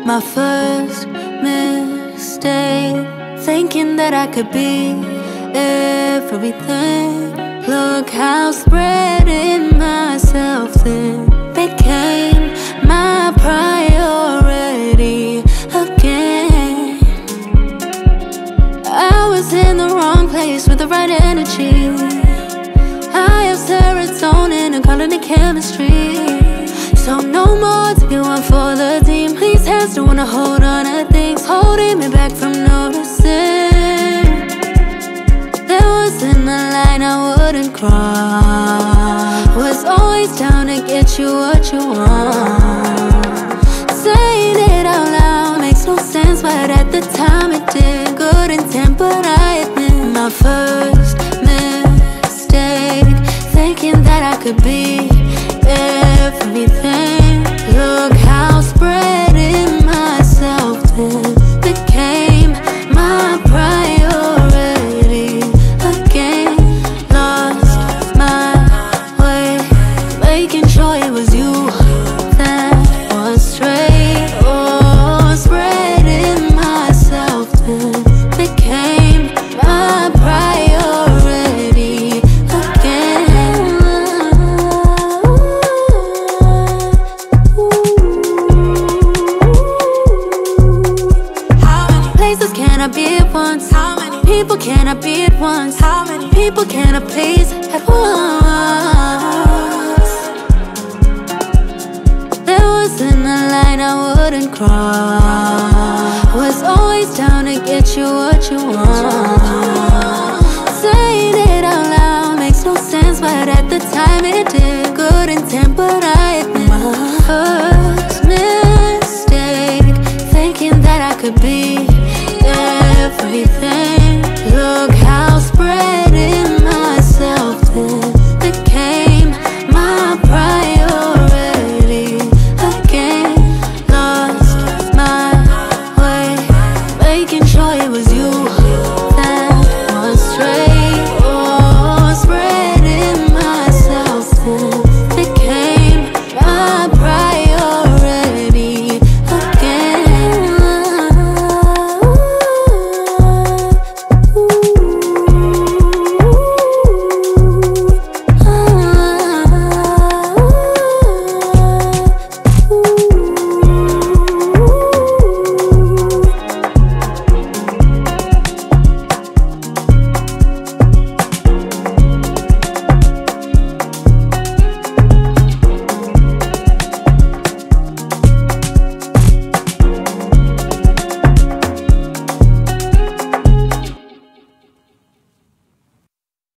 My first mistake, thinking that I could be everything. Look how spreading myself thin became my priority again. I was in the wrong place with the right energy. I have serotonin and calling it chemistry. So no more taking one for the team. Please hands don't wanna hold on to things holding me back from noticing. There wasn't a line I wouldn't cross. Was always down to get you what you want. Saying it out loud makes no sense, but at the time it did. Good intent, but I admit my first mistake, thinking that I could be everything. Look how spreading myself thin became my priority again. Lost my way, making sure it was you that was straight. Oh, spreading myself thin became my priority again. How many places can I be at once? How many people can I be at once? How many people can I please at once? There wasn't a line I wouldn't cross. Was always down to get you what you want. Saying it out loud makes no sense, but at the time it did. Good intent, but I admit my